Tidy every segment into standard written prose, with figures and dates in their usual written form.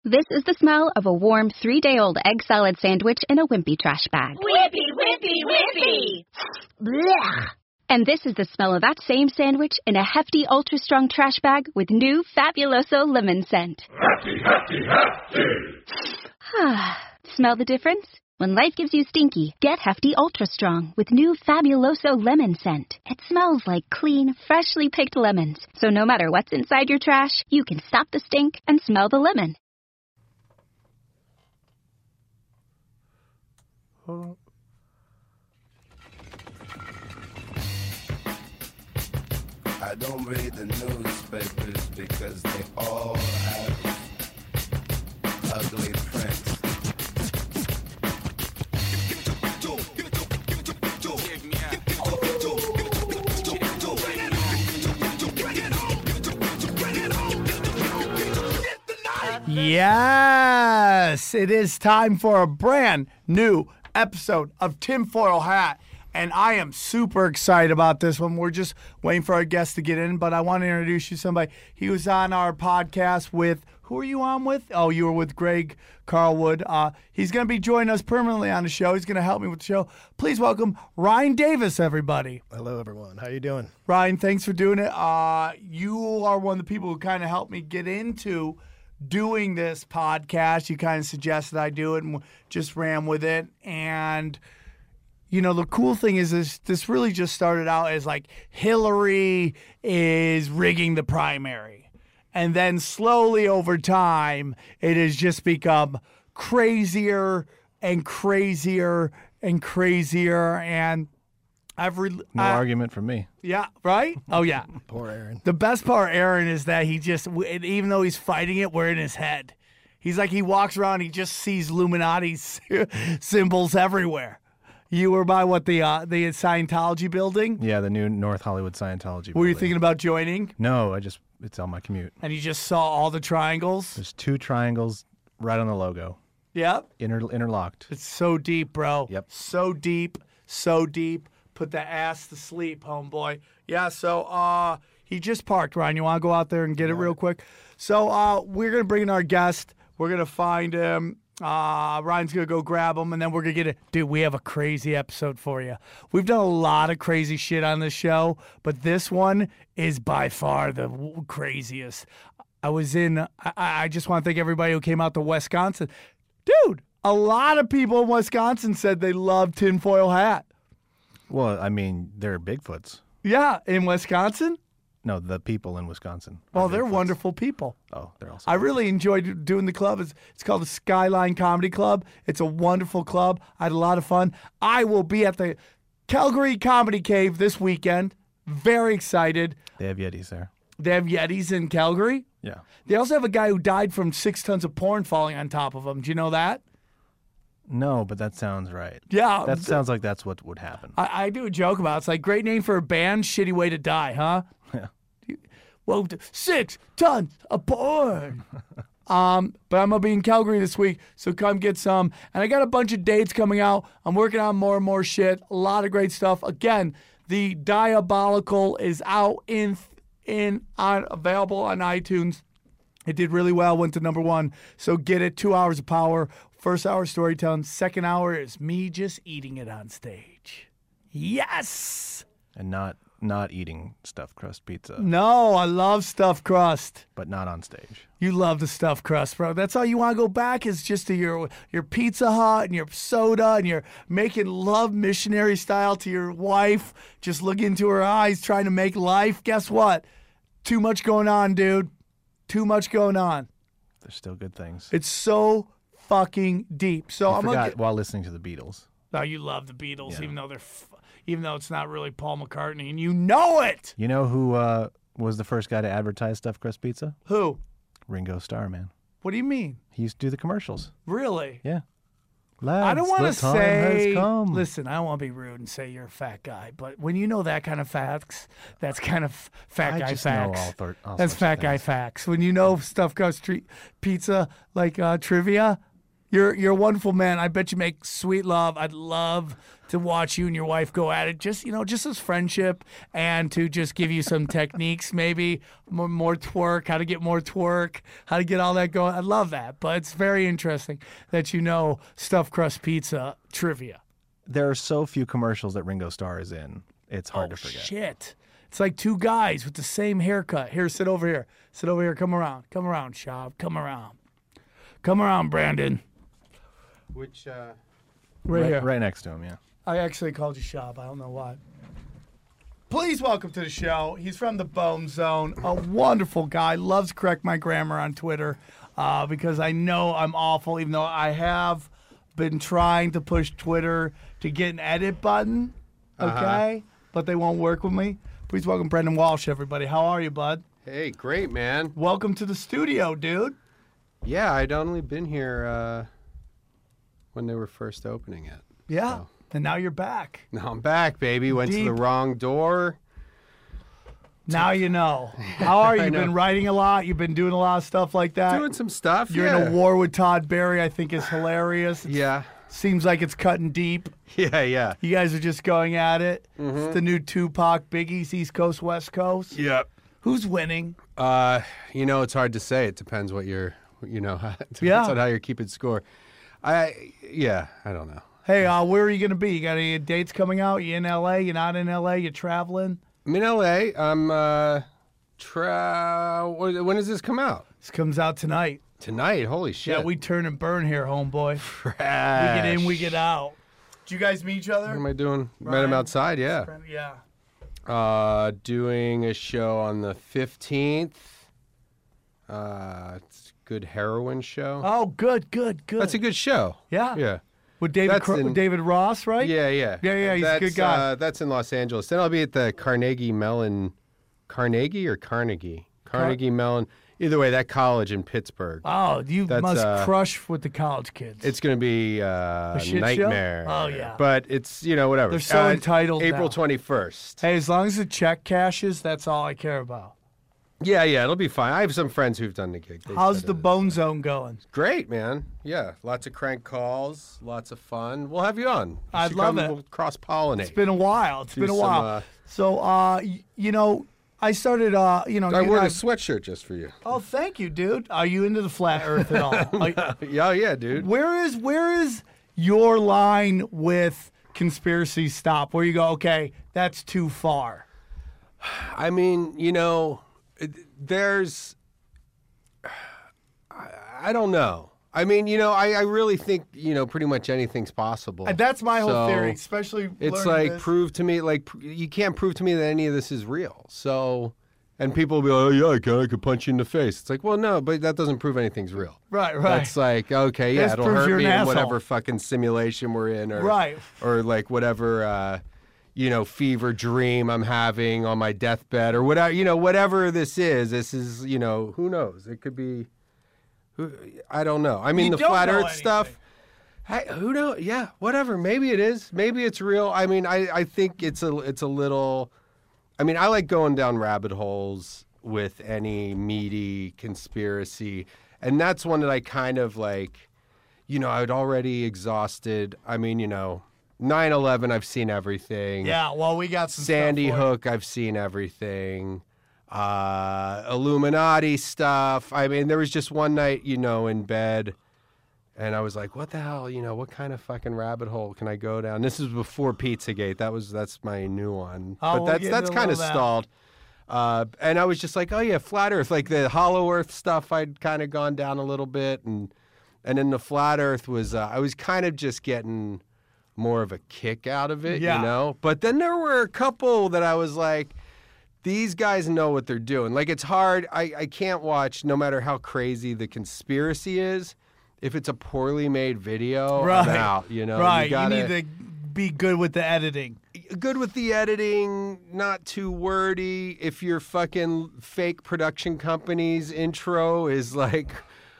This is the smell of a warm 3-day-old egg salad sandwich in a Wimpy trash bag. Wimpy, Wimpy, Wimpy! Blech. And this is the smell of that same sandwich in a hefty, ultra-strong trash bag with new Fabuloso lemon scent. Hefty, hefty, hefty! Smell the difference? When life gives you stinky, get Hefty Ultra Strong with new Fabuloso lemon scent. It smells like clean, freshly picked lemons. So no matter what's inside your trash, you can stop the stink and smell the lemon. I don't read the newspapers because they all have ugly prints. Yes, it is time for a brand new episode of Tinfoil Hat. And I am super excited about this one. We're just waiting for our guest to get in, but I want to introduce you to somebody. He was on our podcast with, who are you on with? Oh, you were with Greg Carlwood. He's going to be joining us permanently on the show. He's going to help me with the show. Please welcome Ryan Davis, everybody. Hello, everyone. How you doing? Ryan, thanks for doing it. You are one of the people who kind of helped me get into doing this podcast. You kind of suggested I do it and just ran with it. And you know, the cool thing is this really just started out as like Hillary is rigging the primary. And then slowly over time, it has just become crazier and crazier and crazier. And no argument from me. Yeah, right? Oh, yeah. Poor Aaron. The best part, Aaron, is that he just, even though he's fighting it, we're in his head. He's like, he walks around, he just sees Illuminati symbols everywhere. You were by what, the Scientology building? Yeah, the new North Hollywood Scientology building. Were you thinking about joining? No, it's on my commute. And you just saw all the triangles? There's 2 triangles right on the logo. Yep. Interlocked. It's so deep, bro. Yep. So deep, so deep. Put the ass to sleep, homeboy. Yeah, so he just parked, Ryan. You want to go out there and get it real quick? So we're going to bring in our guest. We're going to find him. Ryan's going to go grab him, and then we're going to get it. Dude, we have a crazy episode for you. We've done a lot of crazy shit on this show, but this one is by far the craziest. I just want to thank everybody who came out to Wisconsin. Dude, a lot of people in Wisconsin said they love Tinfoil Hat. Well, I mean, they're Bigfoots. Yeah, in Wisconsin? No, the people in Wisconsin. Well, they're wonderful people. Oh, they're also. I really enjoyed doing the club. It's called the Skyline Comedy Club. It's a wonderful club. I had a lot of fun. I will be at the Calgary Comedy Cave this weekend. Very excited. They have Yetis there. They have Yetis in Calgary? Yeah. They also have a guy who died from 6 tons of porn falling on top of him. Do you know that? No, but that sounds right. Yeah. That sounds like that's what would happen. I do a joke about it. It's like, great name for a band, shitty way to die, huh? Yeah. Well, 6 tons of porn. But I'm going to be in Calgary this week, so come get some. And I got a bunch of dates coming out. I'm working on more and more shit. A lot of great stuff. Again, the Diabolical is out available on iTunes. It did really well, went to #1. So get it, 2 hours of power. First hour storytelling. Second hour is me just eating it on stage. Yes! And not eating stuffed crust pizza. No, I love stuffed crust. But not on stage. You love the stuffed crust, bro. That's all you want to go back is just to your Pizza Hut and your soda, and you're making love missionary style to your wife, just looking into her eyes, trying to make life. Guess what? Too much going on, dude. Too much going on. There's still good things. It's so fucking deep. So I forgot while listening to the Beatles. Oh, you love the Beatles, Yeah. even though it's not really Paul McCartney, and you know it. You know who was the first guy to advertise stuffed crust pizza? Who? Ringo Starr, man. What do you mean? He used to do the commercials. Really? Yeah. I don't want to the time has say. come. Listen, I don't want to be rude and say you're a fat guy, but when you know that kind of facts, that's kind of fat I guy just know facts. all That's sorts of fat guy things. facts. When you know stuffed crust pizza like trivia, You're a wonderful man. I bet you make sweet love. I'd love to watch you and your wife go at it. Just just as friendship, and to just give you some techniques, maybe more twerk, how to get more twerk, how to get all that going. I love that. But it's very interesting that you know stuffed crust pizza trivia. There are so few commercials that Ringo Starr is in. It's hard to forget. Shit. It's like two guys with the same haircut. Here, sit over here. Sit over here. Come around, Shab. Come around, Brandon. Which, Right here. Right next to him, yeah. I actually called you Shab. I don't know why. Please welcome to the show. He's from the Bone Zone. A wonderful guy. Loves to correct my grammar on Twitter because I know I'm awful, even though I have been trying to push Twitter to get an edit button, okay? But they won't work with me. Please welcome Brendan Walsh, everybody. How are you, bud? hey, great, man. Welcome to the studio, dude. Yeah, I'd only been here when they were first opening it. Yeah, So. and now you're back. Now I'm back, baby. Went to the Deep. wrong door. Now you know. How are you? I You've know. been writing a lot. You've been doing a lot of stuff like that. Doing some stuff, You're yeah. in a war with Todd Berry. I think is hilarious. Yeah. Seems like it's cutting deep. Yeah. You guys are just going at it. Mm-hmm. It's the new Tupac, Biggie's East Coast, West Coast. Yep. Who's winning? It's hard to say. It depends what you're, depends Yeah. on how you're keeping score. I don't know. Hey, where are you going to be? You got any dates coming out? You in L.A.? You not in L.A.? You traveling? I'm in LA. I'm when does this come out? This comes out tonight. Tonight. Holy shit. Yeah, we turn and burn here, homeboy. Fresh. We get in, we get out. Did you guys meet each other? What am I doing? Met Ryan? him outside, yeah. Yeah. Doing a show on the 15th. It's a good heroin show. Oh, good. That's a good show. Yeah. Yeah. With David That's in- David Ross, right? Yeah. Yeah, he's a good guy. That's in Los Angeles. Then I'll be at the Carnegie Mellon. Carnegie or Carnegie? Carnegie Mellon. Either way, that college in Pittsburgh. Oh, you That's, must crush with the college kids. It's going to be a shit show? nightmare. Oh, yeah. But it's, whatever. They're so entitled April now. 21st. Hey, as long as the check cashes, that's all I care about. Yeah, it'll be fine. I have some friends who've done the gig. They How's said the it is- Bone Zone going? Great, man. Yeah, lots of crank calls, lots of fun. We'll have you on. You I'd should love come, it. We'll cross-pollinate. It's been a while. Do some, So, I started, I wore a sweatshirt just for you. Oh, thank you, dude. Are you into the flat Earth at all? Yeah, dude. Where is your line with conspiracy stop? Where you go, okay, that's too far. I mean, there's... I don't know. I mean, I really think, pretty much anything's possible. That's my whole So, theory, especially It's learning like, this. prove to me, you can't prove to me that any of this is real. So, and people will be like, oh, yeah, I could punch you in the face. It's like, well, no, but that doesn't prove anything's real. Right. That's like, okay, yeah, This it'll proves hurt you're me an in asshole. whatever fucking simulation we're in, or Right. or like whatever, fever dream I'm having on my deathbed, or whatever, whatever this is. This is, who knows? It could be, I don't know. I mean, You the don't flat know Earth anything. stuff. Hey, who knows? Yeah, whatever. Maybe it is. Maybe it's real. I mean, I think it's a little. I mean, I like going down rabbit holes with any meaty conspiracy, and that's one that I kind of like. I'd already exhausted. I mean, 9/11. I've seen everything. Yeah, well, we got some Sandy stuff for you. Hook. I've seen everything. Illuminati stuff. I mean, there was just one night, in bed, and I was like, "What the hell? What kind of fucking rabbit hole can I go down?" This is before Pizzagate. That's my new one, Oh, but we'll get that's into kind of all that. stalled. And I was just like, "Oh yeah, flat Earth." Like the Hollow Earth stuff, I'd kind of gone down a little bit, and then the flat Earth was. I was kind of just getting more of a kick out of it, Yeah. But then there were a couple that I was like. These guys know what they're doing. Like, it's hard. I can't watch, no matter how crazy the conspiracy is, if it's a poorly made video, Right. I'm out, Right, You gotta, need to be good with the editing. good with the editing, not too wordy. If your fucking fake production company's intro is like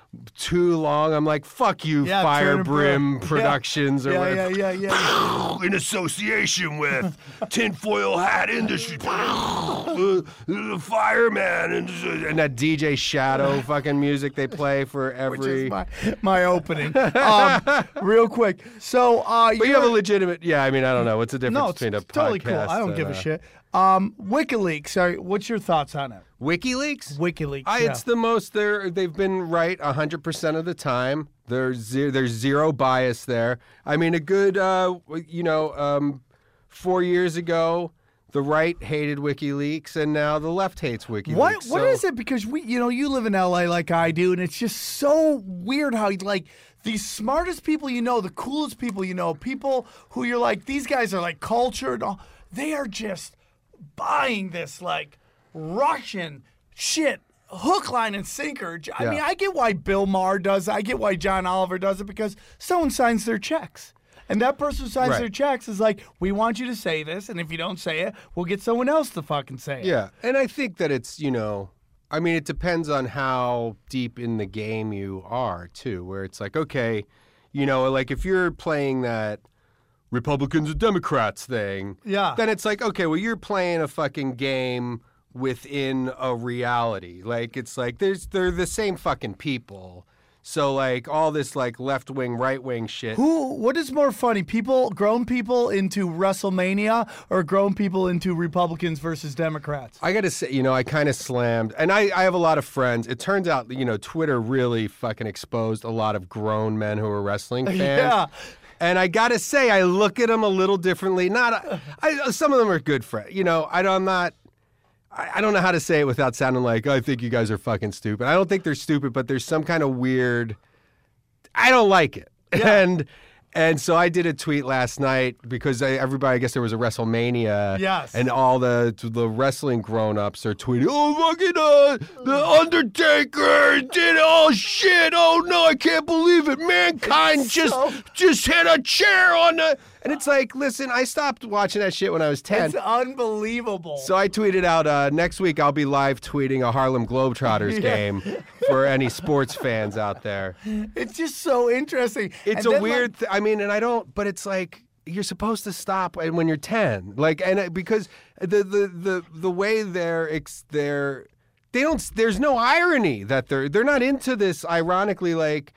too long, I'm like, fuck you, Yeah, Fire Turn and Brim Burn. Productions or whatever. Yeah. In association with Tinfoil Hat Industry, the Fireman, and that DJ Shadow fucking music they play for every. Which is my opening. Real quick. So, But you have a legitimate. Yeah, I mean, I don't know. What's the difference no, it's between a totally podcast cool. I don't and, give a shit. WikiLeaks. Sorry, what's your thoughts on it? WikiLeaks? WikiLeaks. It's the most. They've been right 100% of the time. There's zero bias there. I mean, a good 4 years ago, the right hated WikiLeaks, and now the left hates WikiLeaks. What is it? Because you live in LA like I do, and it's just so weird how like the smartest people the coolest people people who you're like, these guys are like cultured, they are just buying this like Russian shit. Hook, line, and sinker. I mean, I get why Bill Maher does it. I get why John Oliver does it, because someone signs their checks. And that person who signs their checks is like, we want you to say this, and if you don't say it, we'll get someone else to fucking say it. Yeah, and I think that it's, I mean, it depends on how deep in the game you are, too, where it's like, okay, like if you're playing that Republicans and Democrats thing, then it's like, okay, well, you're playing a fucking game within a reality. Like, it's like they're the same fucking people. So like all this like left wing, right wing shit. What is more funny? Grown people into WrestleMania or grown people into Republicans versus Democrats? I gotta say, I kind of slammed, and I have a lot of friends. It turns out, Twitter really fucking exposed a lot of grown men who are wrestling fans. Yeah. And I gotta say, I look at them a little differently. Some of them are good friends. I don't know how to say it without sounding like, I think you guys are fucking stupid. I don't think they're stupid, but there's some kind of weird, I don't like it. Yeah. And so I did a tweet last night because everybody, I guess there was a WrestleMania. Yes. And all the wrestling grown-ups are tweeting, oh, fucking the Undertaker did shit. Oh, no, I can't believe it. Mankind just hit a chair on the... And it's like, listen, I stopped watching that shit when I was 10. It's unbelievable. So I tweeted out, next week I'll be live tweeting a Harlem Globetrotters game for any sports fans out there. It's just so interesting. It's a weird but it's like, you're supposed to stop when you're 10. Like, and because the way there's no irony that they're not into this, ironically, like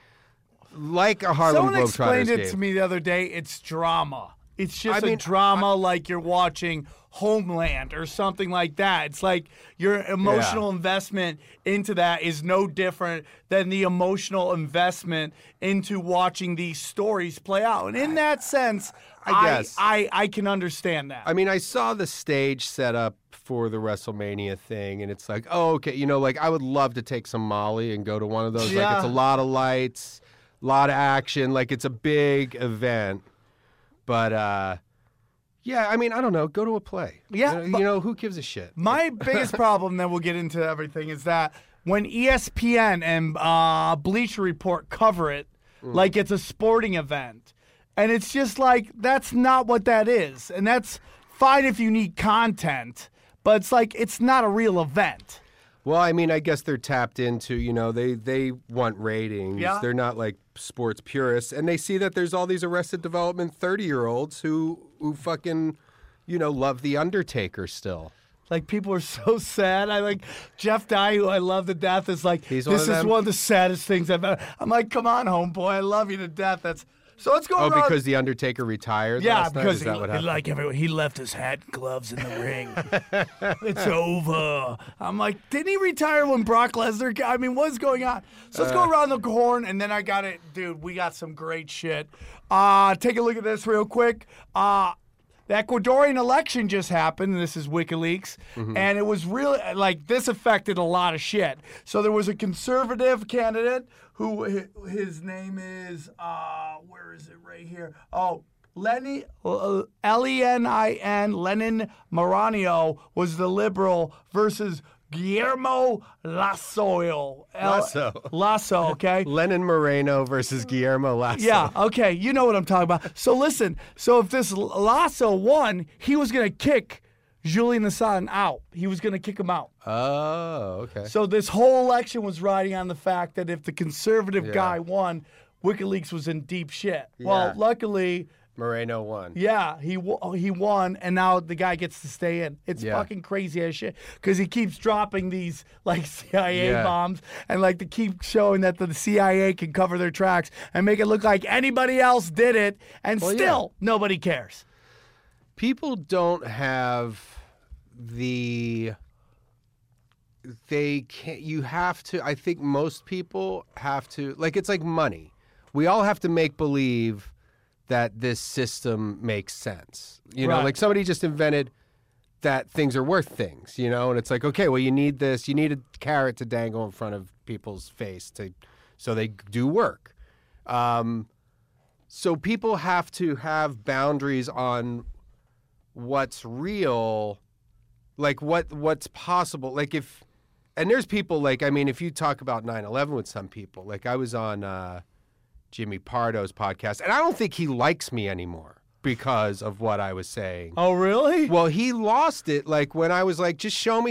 a Harlem Globetrotters game. Someone explained it to me the other day. It's drama. It's just a drama like you're watching Homeland or something like that. It's like your emotional investment into that is no different than the emotional investment into watching these stories play out. And in that sense, I guess I can understand that. I mean, I saw the stage set up for the WrestleMania thing, and it's like, oh, okay, like I would love to take some Molly and go to one of those. Yeah. Like, it's a lot of lights, a lot of action. Like, it's a big event. But, yeah, I mean, I don't know. Go to a play. Yeah. Who gives a shit? My biggest problem, then we'll get into everything, is that when ESPN and Bleacher Report cover it like it's a sporting event, and it's just like, that's not what that is. And that's fine if you need content, but it's like, it's not a real event. Well, I mean, I guess they're tapped into, they want ratings. Yeah. They're not like sports purists. And they see that there's all these Arrested Development 30-year-olds who fucking, love The Undertaker still. Like, people are so sad. I like Jeff Dye, who I love to death, is like, this is one of the saddest things I've ever. I'm like, come on, homeboy, I love you to death. So let's go around. Oh, because The Undertaker retired last night? Because Is that what happened? he left his hat and gloves in the ring. It's over. I'm like, didn't he retire when Brock Lesnar? I mean, what's going on? So let's go around the horn, and then I got it. Dude, we got some great shit. Take a look at this real quick. The Ecuadorian election just happened. This is WikiLeaks. And it was really, like, this affected a lot of shit. So there was a conservative candidate who, his name is, where is it right here? Oh, Lenin, L-E-N-I-N, Lenin Moreno was the liberal versus Guillermo Lasso. Lasso, okay? Lenin Moreno versus Guillermo Lasso. Yeah, okay, you know what I'm talking about. So listen, so if this Lasso won, he was going to kick Julian Assange out. He was going to kick him out. Oh, okay. So this whole election was riding on the fact that if the conservative guy won, WikiLeaks was in deep shit. Well, luckily, Moreno won. yeah, he won, and now the guy gets to stay in. It's fucking crazy as shit because he keeps dropping these like CIA bombs and like to keep showing that the CIA can cover their tracks and make it look like anybody else did it, and still nobody cares. People don't have they can't, you have to, I think most people have to, like, it's like money. We all have to make believe that this system makes sense. You know, like somebody just invented that things are worth things, you know, and it's like, okay, well, you need this, you need a carrot to dangle in front of people's face so they do work. So people have to have boundaries on what's real, like what's possible. Like and there's people like, I mean, if you talk about 9/11 with some people, like I was on Jimmy Pardo's podcast, and I don't think he likes me anymore because of what I was saying. Oh, really? Well, he lost it like when I was like, just show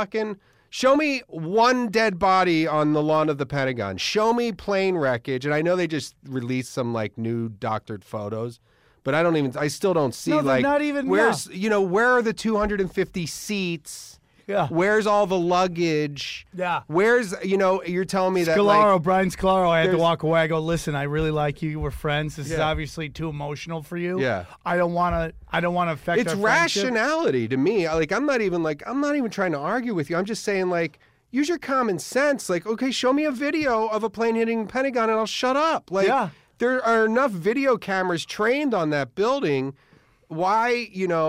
me one dead body on the lawn of the Pentagon. Show me plane wreckage. And I know they just released some like new doctored photos, but I still don't see like not even, where's where are the 250 seats? Yeah. Where's all the luggage? Yeah. Where's you're telling me that Brian Scalaro, I had to walk away. I go, listen, I really like you. We're friends. This is obviously too emotional for you. Yeah. I don't want to affect it's our friendship. Rationality to me. Like I'm not even trying to argue with you. I'm just saying like use your common sense. Like, okay, show me a video of a plane hitting the Pentagon and I'll shut up. Like there are enough video cameras trained on that building. Why,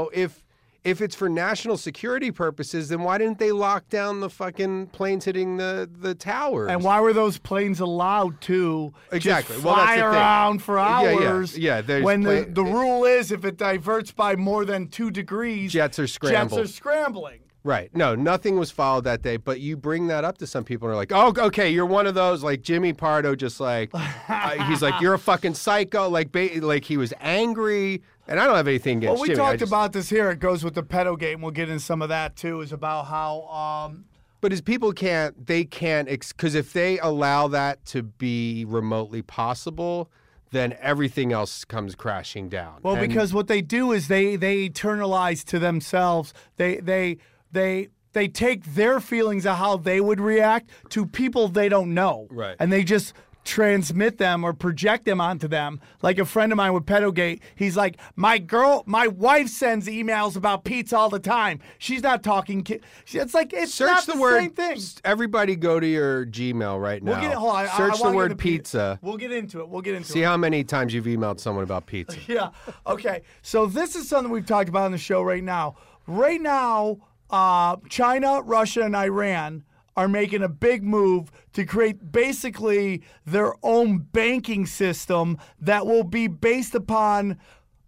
if it's for national security purposes, then why didn't they lock down the fucking planes hitting the towers? And why were those planes allowed to just Well, fly that's the around thing. for hours? Yeah. When the rule is if it diverts by more than 2 degrees, jets are scrambling. Right. No, nothing was followed that day. But you bring that up to some people and are like, oh, okay, you're one of those. Like Jimmy Pardo just like, he's like, you're a fucking psycho. Like he was angry. And I don't have anything against Jimmy. Well, we talked about this here. It goes with the pedo game. We'll get into some of that, too, is about how... But as people can't, because if they allow that to be remotely possible, then everything else comes crashing down. Well, because what they do is they eternalize to themselves. They take their feelings of how they would react to people they don't know. Right. And they just transmit them or project them onto them. Like a friend of mine with Pedogate, he's like, my wife sends emails about pizza all the time. She's not talking. It's like, it's search not the word, same thing. Everybody go to your Gmail right now. Search the word pizza. We'll get into it. See how many times you've emailed someone about pizza. Yeah. Okay. So this is something we've talked about on the show right now. Right now, China, Russia, and Iran are making a big move to create basically their own banking system that will be based upon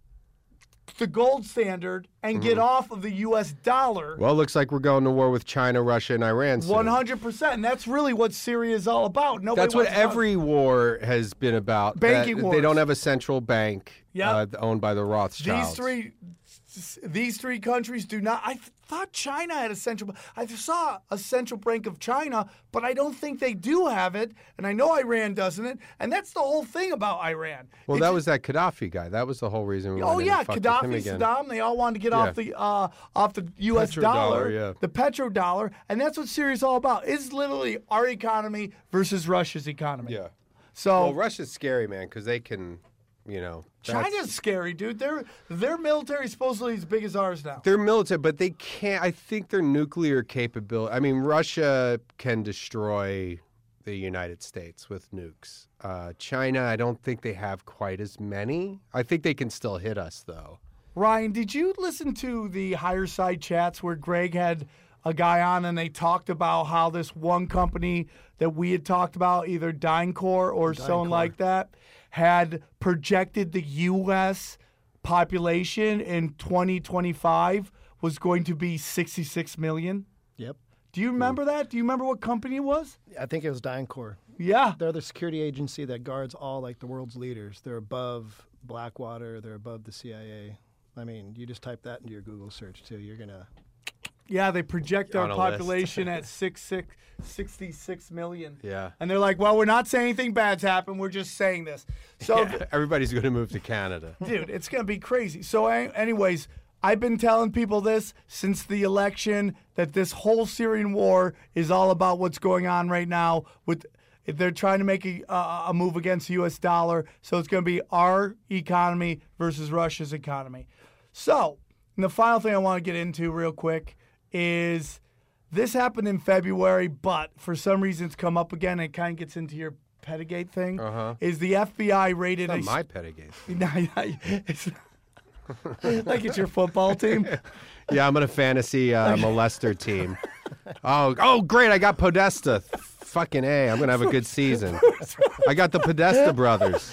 the gold standard and get off of the U.S. dollar. Well, it looks like we're going to war with China, Russia, and Iran soon. 100%. And that's really what Syria is all about. That's what every war has been about. Banking wars. They don't have a central bank owned by the Rothschilds. These three countries do not. I thought China had a central. I saw a central bank of China, but I don't think they do have it. And I know Iran doesn't it. And that's the whole thing about Iran. Well, that was that Gaddafi guy. That was the whole reason we went in and fucked with him again. Saddam. They all wanted to get off the U.S. dollar, the petrodollar, and that's what Syria's all about. It's literally our economy versus Russia's economy. Yeah. So Russia's scary, man, because they can. China's scary, dude. Their military is supposedly as big as ours now. They're military, but they can't. I think their nuclear capability. I mean, Russia can destroy the United States with nukes. China, I don't think they have quite as many. I think they can still hit us, though. Ryan, did you listen to the Higher Side chats where Greg had a guy on and they talked about how this one company that we had talked about, either DynCorp or someone like that, had projected the U.S. population in 2025 was going to be 66 million? Yep. Do you remember that? Do you remember what company it was? I think it was DynCorp. Yeah. They're the security agency that guards all like the world's leaders. They're above Blackwater. They're above the CIA. I mean, you just type that into your Google search too. You're gonna Yeah, they project our On a list. population at 66 million. Yeah. And they're like, well, we're not saying anything bad's happened. We're just saying this. So, Everybody's going to move to Canada. dude, it's going to be crazy. So, anyways, I've been telling people this since the election, that this whole Syrian war is all about what's going on right now. They're trying to make a move against the U.S. dollar. So it's going to be our economy versus Russia's economy. So, and the final thing I want to get into real quick is this happened in February, but for some reason it's come up again. It kind of gets into your Pedigate thing. Is the FBI raided It's not my Pedigate. it's like it's your football team. Yeah, I'm on a fantasy molester team. Oh, great! I got Podesta. Fucking A. I'm going to have a good season. I got the Podesta brothers.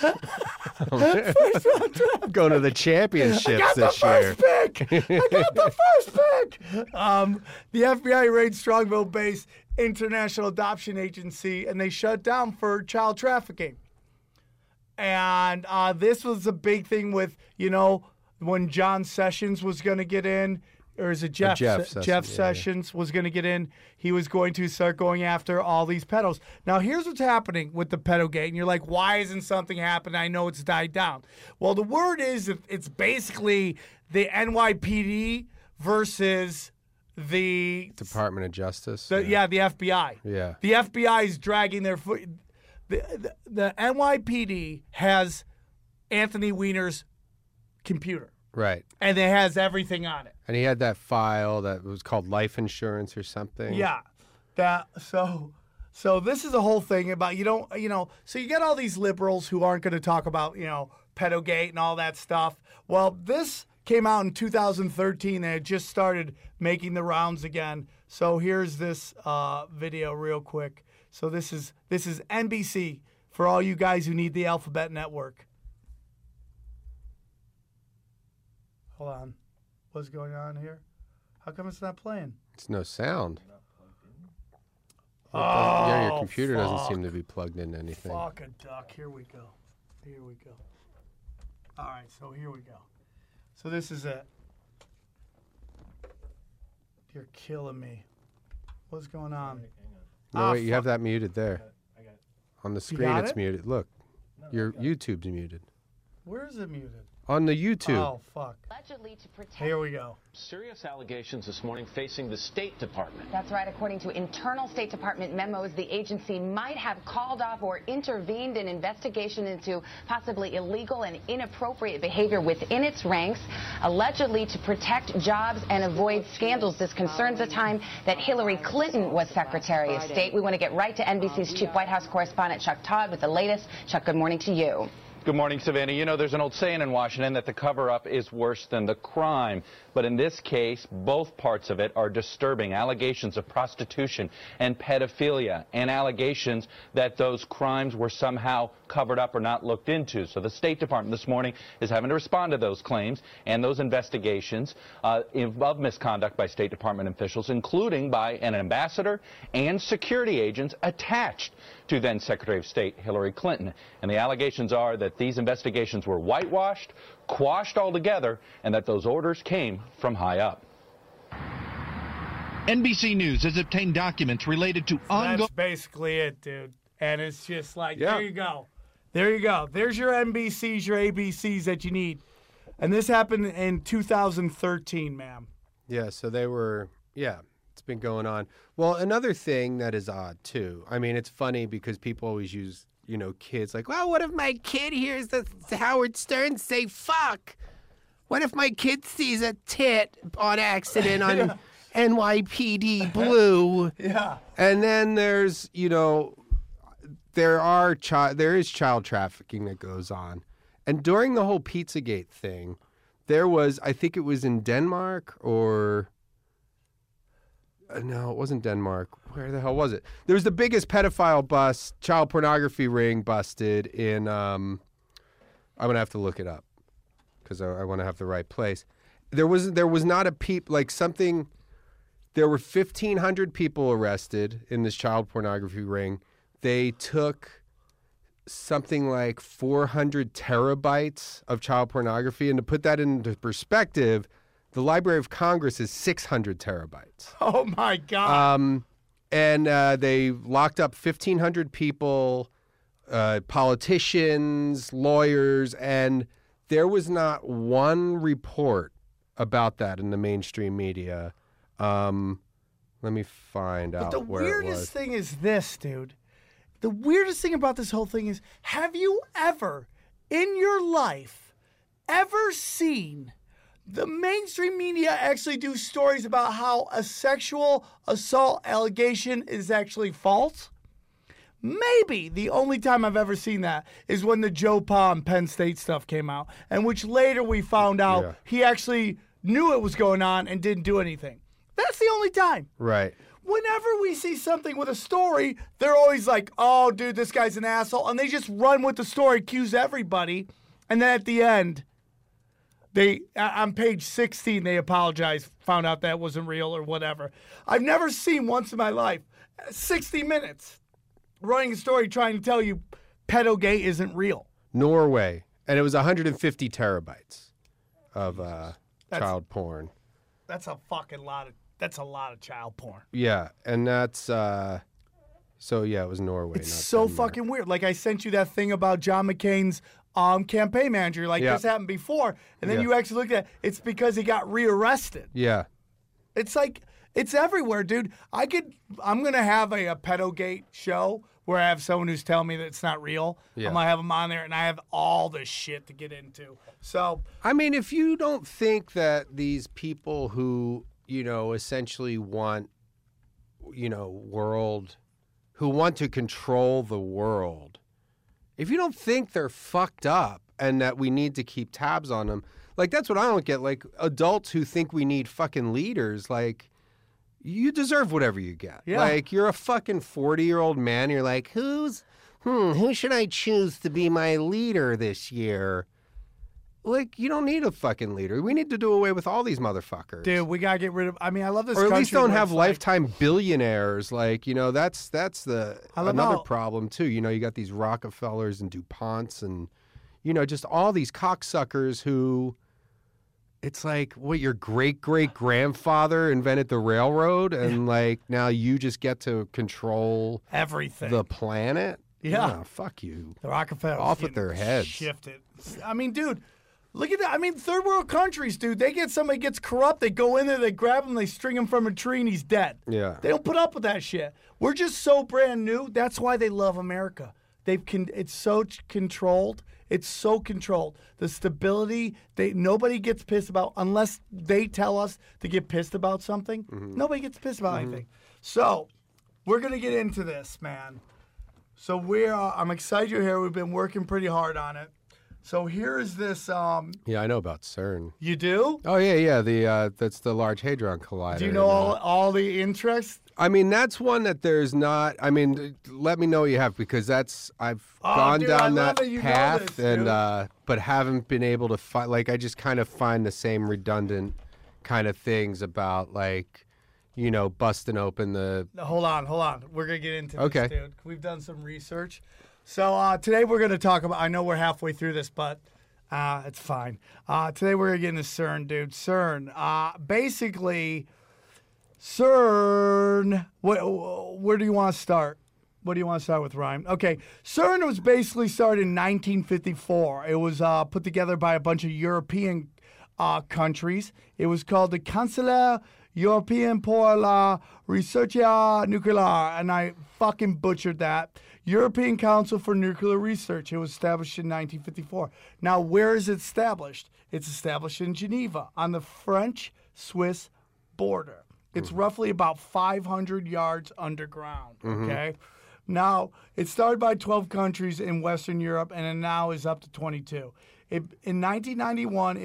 I'm going to the championships this year. I got the first pick. The FBI raided Strongville-based International Adoption Agency, and they shut down for child trafficking. And this was a big thing with, when John Sessions was going to get in, or is it Jeff Sessions was going to get in. He was going to start going after all these pedos. Now, here's what's happening with the pedogate. And you're like, why isn't something happening? I know it's died down. Well, the word is that it's basically the NYPD versus the Department of Justice. the FBI. Yeah. The FBI is dragging their foot. The NYPD has Anthony Weiner's computer. Right. And it has everything on it. And he had that file that was called life insurance or something. Yeah. So this is a whole thing about so you get all these liberals who aren't going to talk about, pedogate and all that stuff. Well, this came out in 2013 and it just started making the rounds again. So here's this video real quick. So this is NBC for all you guys who need the Alphabet Network. Hold on. What's going on here? How come it's not playing? It's no sound. Oh, your computer doesn't seem to be plugged into anything. Fuck a duck. Here we go. All right, so here we go. So this is it. You're killing me. What's going on? No, wait, you have that muted there. On the screen, got it's it? muted. Look, your YouTube's muted. Where is it muted? On the YouTube. Oh, fuck. Allegedly to protect. Here we go. Serious allegations this morning facing the State Department. That's right. According to internal State Department memos, the agency might have called off or intervened in investigation into possibly illegal and inappropriate behavior within its ranks, allegedly to protect jobs and avoid scandals. This concerns the time that Hillary Clinton was Secretary of State. We want to get right to NBC's chief White House correspondent, Chuck Todd, with the latest. Chuck, good morning to you. Good morning, Savannah. There's an old saying in Washington that the cover-up is worse than the crime. But in this case, both parts of it are disturbing. Allegations of prostitution and pedophilia, and allegations that those crimes were somehow covered up or not looked into. So the State Department this morning is having to respond to those claims and those investigations of misconduct by State Department officials, including by an ambassador and security agents attached to then Secretary of State Hillary Clinton. And the allegations are that these investigations were whitewashed, quashed altogether, and that those orders came from high up. NBC News has obtained documents related to ongoing... That's basically it, dude. And it's just like, There you go. There you go. There's your NBCs, your ABCs that you need. And this happened in 2013, ma'am. Yeah, so they were, it's been going on. Well, another thing that is odd, too. I mean, it's funny because people always use, kids like, well, what if my kid hears the Howard Stern say fuck? What if my kid sees a tit on accident on NYPD Blue? Yeah. And then there's, there is child trafficking that goes on. And during the whole Pizzagate thing, there was, I think it was in Denmark or... no, it wasn't Denmark. Where the hell was it? There was the biggest pedophile bust, child pornography ring busted in, I'm going to have to look it up because I want to have the right place. There was not a there were 1,500 people arrested in this child pornography ring. They took something like 400 terabytes of child pornography. And to put that into perspective, The Library of Congress is 600 terabytes. Oh, my God. And they locked up 1,500 people, politicians, lawyers, and there was not one report about that in the mainstream media. Let me find out where it was. The weirdest thing is this, dude. The weirdest thing about this whole thing is, have you ever, in your life, ever seen the mainstream media actually do stories about how a sexual assault allegation is actually false? Maybe the only time I've ever seen that is when the Joe Palm Penn State stuff came out, and which later we found out he actually knew it was going on and didn't do anything. That's the only time. Right. Whenever we see something with a story, they're always like, oh, dude, this guy's an asshole. And they just run with the story, accuse everybody. And then at the end, on page 16, they apologize, found out that wasn't real or whatever. I've never seen once in my life 60 minutes running a story trying to tell you pedogate isn't real. Norway. And it was 150 terabytes of child porn. That's a fucking lot of... That's a lot of child porn. Yeah, and that's it was Norway. It's so fucking weird. Like I sent you that thing about John McCain's campaign manager. Like this happened before, and then you actually looked at it. It's because he got rearrested. Yeah. It's like it's everywhere, dude. I'm gonna have a pedogate show where I have someone who's telling me that it's not real. Yeah. I'm gonna have them on there, and I have all this shit to get into. So I mean, if you don't think that these people who essentially want, who want to control the world, if you don't think they're fucked up and that we need to keep tabs on them, like, that's what I don't get. Like, adults who think we need fucking leaders, like, you deserve whatever you get. Yeah. Like, you're a fucking 40-year-old man, you're like, who should I choose to be my leader this year? Like, you don't need a fucking leader. We need to do away with all these motherfuckers. Dude, we gotta get rid of. I mean, I love this. Or at country least don't have where lifetime billionaires. Like, that's another problem too. You got these Rockefellers and DuPonts and, just all these cocksuckers who, it's like, what, your great-great-grandfather invented the railroad, and like now you just get to control everything, the planet. Yeah, fuck you. The Rockefellers off with their heads. Shifted. I mean, dude. Look at that. I mean, third world countries, dude. They get somebody gets corrupt. They go in there, they grab him, they string him from a tree, and he's dead. Yeah. They don't put up with that shit. We're just so brand new. That's why they love America. It's so controlled. It's so controlled. The stability, nobody gets pissed about unless they tell us to get pissed about something. Mm-hmm. Nobody gets pissed about anything. So we're gonna get into this, man. So I'm excited you're here. We've been working pretty hard on it. So here is this. Yeah, I know about CERN. You do? Oh yeah. That's the Large Hadron Collider. Do you know all the interest? I mean, that's one that there's not. I mean, let me know what you have, because I've gone down that path but haven't been able to find. Like, I just kind of find the same redundant kind of things about, like, busting open the. Hold on. We're gonna get into this, dude. We've done some research. So today we're going to talk about, I know we're halfway through this, but it's fine. Today we're going to get into CERN, dude. CERN. Basically, CERN, where do you want to start? What do you want to start with, Ryan? Okay, CERN was basically started in 1954. It was put together by a bunch of European countries. It was called the Conseil European pour la Recherche Nucléaire, and I fucking butchered that. European Council for Nuclear Research. It was established in 1954. Now, where is it established? It's established in Geneva on the French-Swiss border. It's roughly about 500 yards underground, okay? Now, it started by 12 countries in Western Europe, and it now is up to 22. In 1991,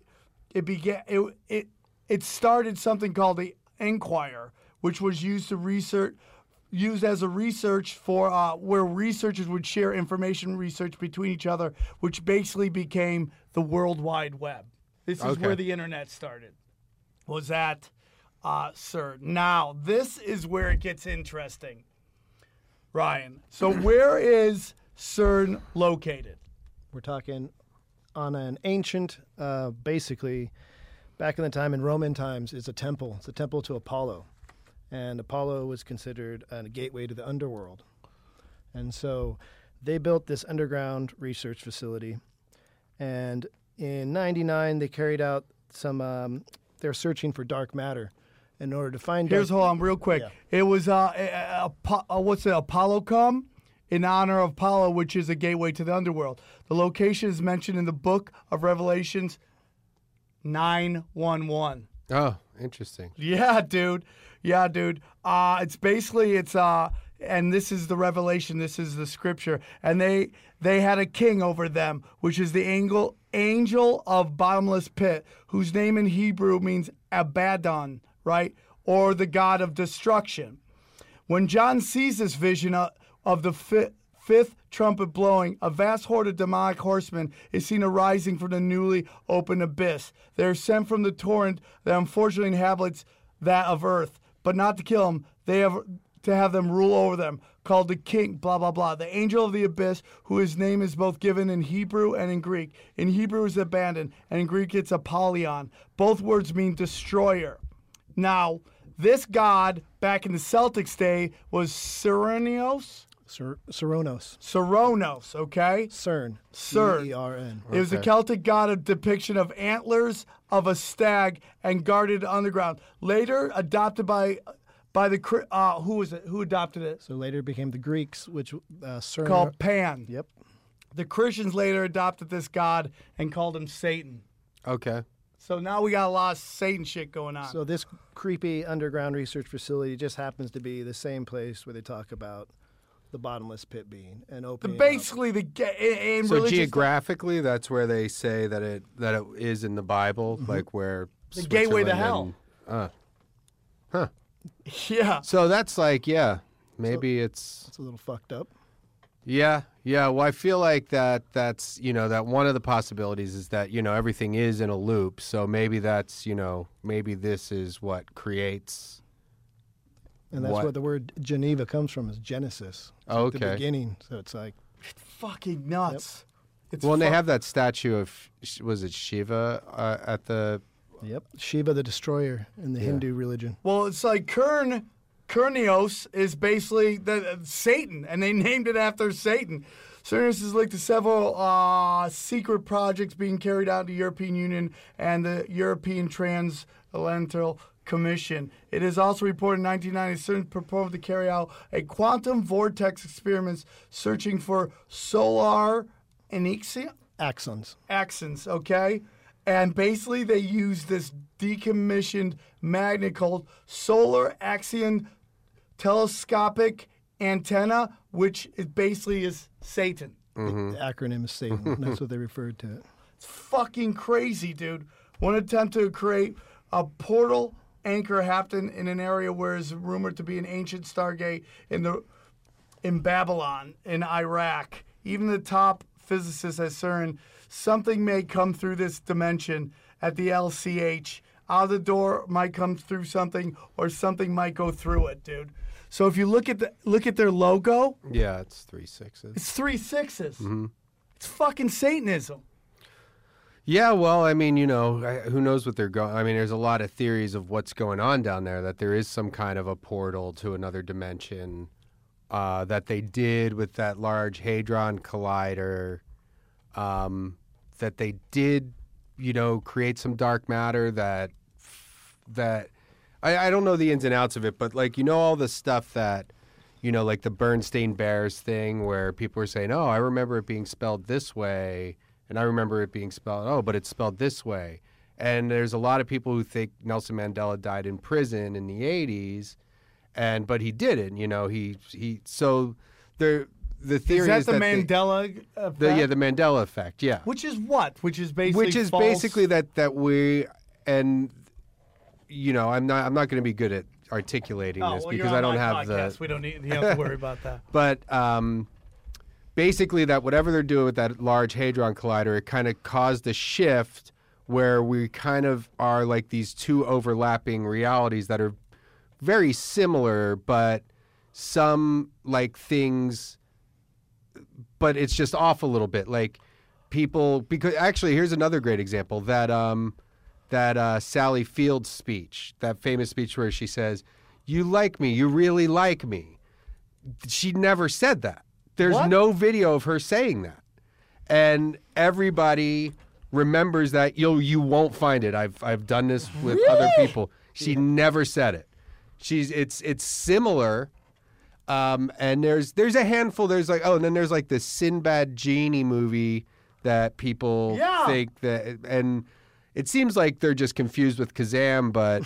it started something called the Enquire, which was used as a research for where researchers would share information research between each other, which basically became the World Wide Web. This is where the internet started, was at CERN. Now, this is where it gets interesting, Ryan. So where is CERN located? We're talking on an ancient, basically Back in the time, in Roman times, it's a temple. It's a temple to Apollo. And Apollo was considered a gateway to the underworld. And so they built this underground research facility. And in 99, they carried out some, they're searching for dark matter in order to find Hold on, real quick. Yeah. It was, what's it, Apollocom? In honor of Apollo, which is a gateway to the underworld. The location is mentioned in the book of Revelations 9:11. Oh, interesting. Yeah, dude. It's basically, and this is the revelation, this is the scripture. And they had a king over them, which is the angel of bottomless pit, whose name in Hebrew means Abaddon, right? Or the god of destruction. When John sees this vision of the fifth trumpet blowing, a vast horde of demonic horsemen is seen arising from the newly opened abyss. They are sent from the torrent that unfortunately inhabits that of earth, but not to kill them. They have to have them rule over them, called the king, blah, blah, blah. The angel of the abyss, whose name is both given in Hebrew and in Greek. In Hebrew is abandoned, and in Greek it's Apollyon. Both words mean destroyer. Now, this god, back in the Celtics day, was Cernunnos. Cernunnos, okay? Cern. C-E-R-N. Okay. It was a Celtic god of depiction of antlers of a stag and guarded underground. Later adopted by the who was it? Who adopted it? So later it became the Greeks, which Cern called Pan. Yep. The Christians later adopted this god and called him Satan. Okay. So now we got a lot of Satan shit going on. So this creepy underground research facility just happens to be the same place where they talk about the bottomless pit being and opening. Basically, so geographically, that's where they say that it is in the Bible, like where the gateway to hell. Huh. Yeah. So that's like, maybe it's a little fucked up. Yeah. Well, I feel like that's that one of the possibilities is that everything is in a loop. So maybe that's maybe this is what creates. And that's where the word Geneva comes from, is Genesis. It's like the beginning. So it's like fucking nuts. Yep. And they have that statue of, was it Shiva at the... Yep, Shiva the Destroyer in the Hindu religion. Well, it's like Cernunnos is basically Satan, and they named it after Satan. Cernunnos is linked to several secret projects being carried out in the European Union and the European Transatlantic Commission. It is also reported in 1990 Cern proposed to carry out a quantum vortex experiments searching for solar axons, okay? And basically they use this decommissioned magnet called solar axion telescopic antenna, which basically is Satan. Mm-hmm. The acronym is Satan. That's what they referred to it. It's fucking crazy, dude. One attempt to create a portal anchor happened in an area where is rumored to be an ancient Stargate in Babylon, in Iraq. Even the top physicist at CERN, something may come through this dimension at the LCH. Out of the door might come through something, or something might go through it, dude. So if you look at their logo, it's 3 6s. It's 3 6s. Mm-hmm. It's fucking Satanism. Yeah, well, I mean, who knows what they're going. I mean, there's a lot of theories of what's going on down there. That there is some kind of a portal to another dimension. That they did with that Large Hadron Collider. That they did, create some dark matter that I don't know the ins and outs of it, but like all the stuff that like the Bernstein Bears thing where people were saying, oh, I remember it being spelled this way, and I remember it being spelled, but it's spelled this way. And there's a lot of people who think Nelson Mandela died in prison in the 80s, but he didn't. So the theory is that the Mandela effect? The Mandela effect, yeah. Which is what? Which is basically false? Basically that we and I'm not going to be good at articulating this because I don't have podcast. We don't need. You don't have to worry about that. But basically, that whatever they're doing with that Large Hadron Collider, it kind of caused a shift where we kind of are like these two overlapping realities that are very similar, but some like things. But it's just off a little bit. Like people, because actually, here's another great example that that Sally Fields speech, that famous speech where she says, "You like me, you really like me." She never said that. There's no video of her saying that. And everybody remembers that. You won't find it. I've done this with other people. She never said it. It's similar. And there's a handful. There's like, and then there's like the Sinbad Genie movie that people think that, and it seems like they're just confused with Kazam, but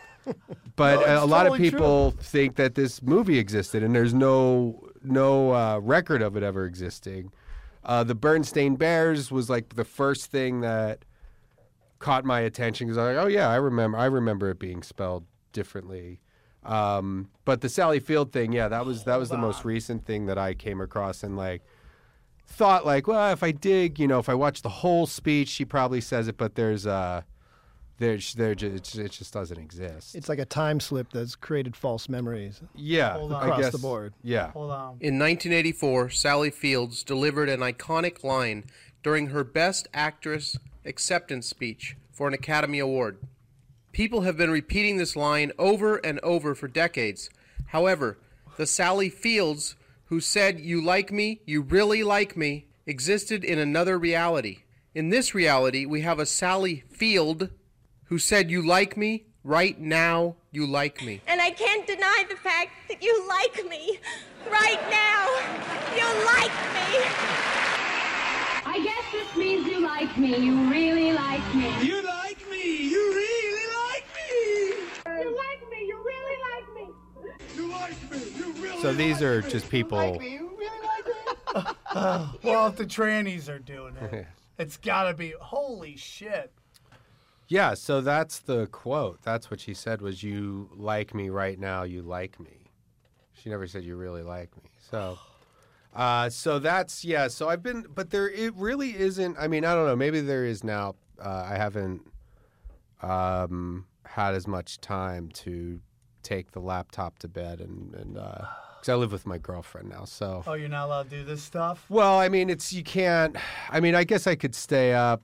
a lot of people think that this movie existed, and there's no record of it ever existing. The Bernstein Bears was like the first thing that caught my attention because I was like, oh yeah, I remember it being spelled differently. But the Sally Field thing, that was the most recent thing that I came across and like thought like, well, if I dig, if I watch the whole speech, she probably says it, but it just doesn't exist. It's like a time slip that's created false memories. Yeah, across the board. Yeah. Hold on. In 1984, Sally Fields delivered an iconic line during her Best Actress acceptance speech for an Academy Award. People have been repeating this line over and over for decades. However, the Sally Fields who said, "You like me, you really like me," existed in another reality. In this reality, we have a Sally Field who said, "You like me, right now, you like me." And I can't deny the fact that you like me. Right now, you like me. I guess this means you like me. You really like me. You like me. You really like me. You like me. You really like me. You like me. You really So these are just people. like me. You really like me. Well, if the trannies are doing it, it's got to be, holy shit. Yeah, so that's the quote. That's what she said was, "You like me right now, you like me." She never said you really like me. So so that's, so I've been, but it really isn't, I mean, I don't know, maybe there is now. I haven't had as much time to take the laptop to bed and because I live with my girlfriend now, so. Oh, you're not allowed to do this stuff? Well, I mean, you can't, I mean, I guess I could stay up,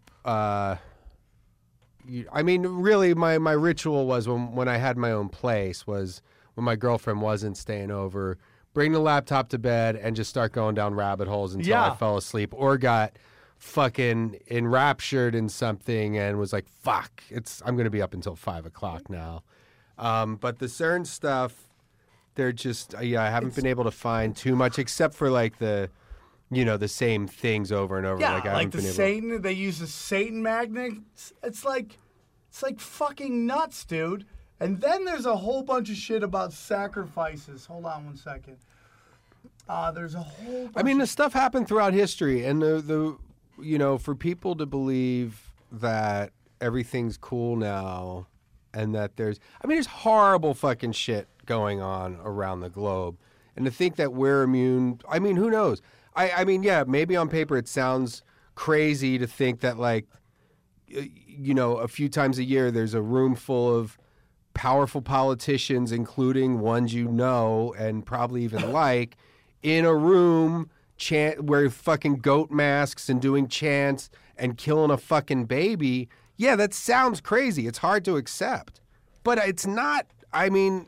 I mean, really, my ritual was when I had my own place was when my girlfriend wasn't staying over, bring the laptop to bed and just start going down rabbit holes until I fell asleep or got fucking enraptured in something and was like, fuck, I'm going to be up until 5 o'clock now. But the CERN stuff, they're just, I haven't been able to find too much except for like the same things over and over. Yeah, like, like the Satan, they use the Satan magnets. It's like fucking nuts, dude. And then there's a whole bunch of shit about sacrifices. Hold on one second. There's a whole bunch I mean, the stuff happened throughout history, and the for people to believe that everything's cool now and that there's horrible fucking shit going on around the globe. And to think that we're immune, I mean, who knows? I mean, yeah, maybe on paper it sounds crazy to think that, like, a few times a year there's a room full of powerful politicians, including ones and probably even like, in a room wearing fucking goat masks and doing chants and killing a fucking baby. Yeah, that sounds crazy. It's hard to accept. But it's not, I mean,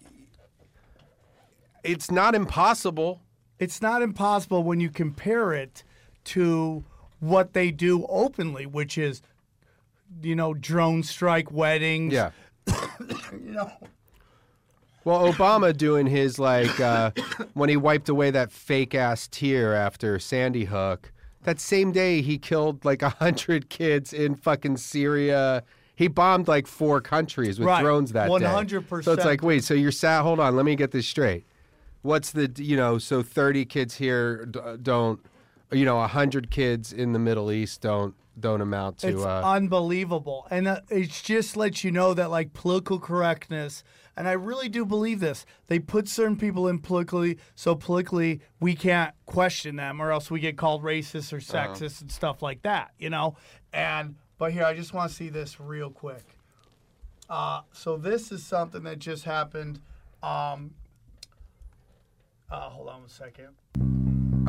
it's not impossible. It's not impossible when you compare it to what they do openly, which is, drone strike weddings. Yeah. Well, Obama doing his, like, when he wiped away that fake-ass tear after Sandy Hook, that same day he killed, like, 100 kids in fucking Syria. He bombed, like, 4 countries with drones that 100%. day. So it's like, wait, so you're sad? Hold on, let me get this straight. What's the, so 30 kids here don't, 100 kids in the Middle East don't amount to. It's unbelievable. And it just lets you know that, like, political correctness, and I really do believe this, they put certain people in politically we can't question them or else we get called racist or sexist and stuff like that, But here, I just want to see this real quick. So this is something that just happened. Hold on one second.